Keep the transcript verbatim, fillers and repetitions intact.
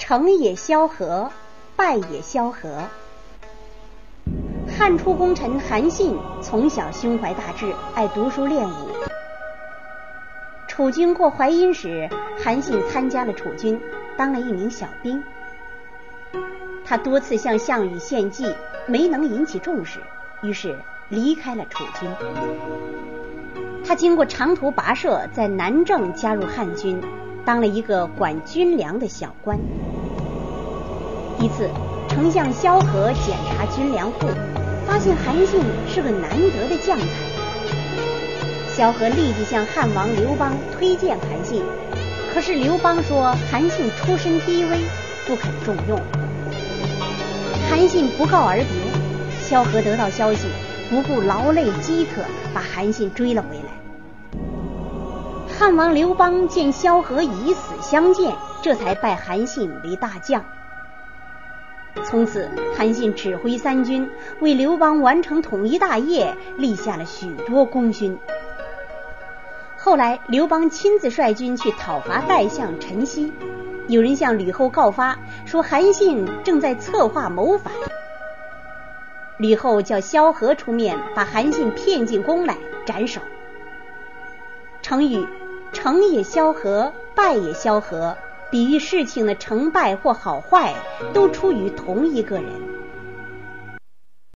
成也萧何，败也萧何。汉初功臣韩信从小胸怀大志，爱读书练武。楚军过淮阴时，韩信参加了楚军，当了一名小兵。他多次向项羽献计，没能引起重视，于是离开了楚军。他经过长途跋涉，在南郑加入汉军，当了一个管军粮的小官。一次，丞相萧何检查军粮库，发现韩信是个难得的将才。萧何立即向汉王刘邦推荐韩信，可是刘邦说韩信出身低微，不肯重用。韩信不告而别，萧何得到消息，不顾劳累饥渴，把韩信追了回来。汉王刘邦见萧何以死相见，这才拜韩信为大将。从此韩信指挥三军，为刘邦完成统一大业立下了许多功勋。后来刘邦亲自率军去讨伐代相陈豨，有人向吕后告发，说韩信正在策划谋反。吕后叫萧何出面，把韩信骗进宫来斩首。成语成也萧何，败也萧何，比喻事情的成败或好坏都出于同一个人。